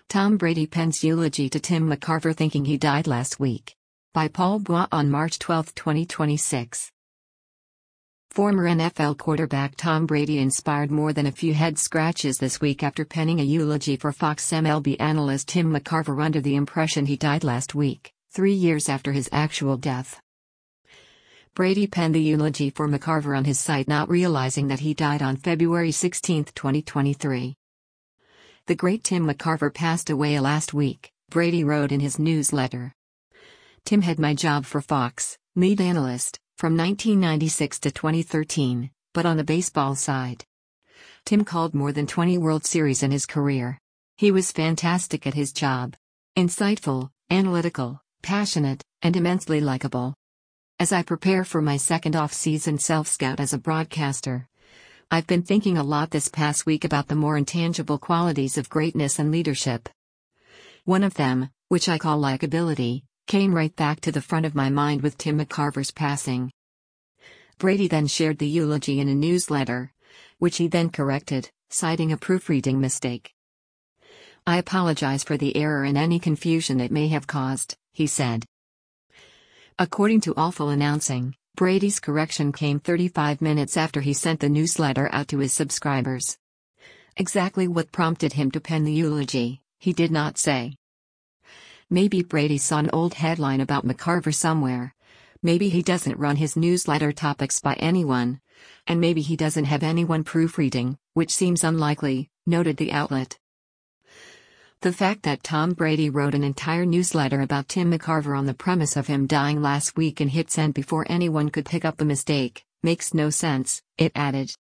Tom Brady pens eulogy to Tim McCarver thinking he died last week. By Paul Bois on March 12, 2026. Former NFL quarterback Tom Brady inspired more than a few head scratches this week after penning a eulogy for Fox MLB analyst Tim McCarver under the impression he died last week, 3 years after his actual death. Brady penned the eulogy for McCarver on his site, not realizing that he died on February 16, 2023. The great Tim McCarver passed away last week, Brady wrote in his newsletter. Tim had my job for Fox, lead analyst, from 1996 to 2013, but on the baseball side. Tim called more than 20 World Series in his career. He was fantastic at his job. Insightful, analytical, passionate, and immensely likable. As I prepare for my second off-season self-scout as a broadcaster, I've been thinking a lot this past week about the more intangible qualities of greatness and leadership. One of them, which I call likability, came right back to the front of my mind with Tim McCarver's passing. Brady then shared the eulogy in a newsletter, which he then corrected, citing a proofreading mistake. "I apologize for the error and any confusion it may have caused," he said. According to Awful Announcing, Brady's correction came 35 minutes after he sent the newsletter out to his subscribers. Exactly what prompted him to pen the eulogy, he did not say. Maybe Brady saw an old headline about McCarver somewhere. Maybe he doesn't run his newsletter topics by anyone. And maybe he doesn't have anyone proofreading, which seems unlikely, noted the outlet. The fact that Tom Brady wrote an entire newsletter about Tim McCarver on the premise of him dying last week and hit send before anyone could pick up the mistake, makes no sense, it added.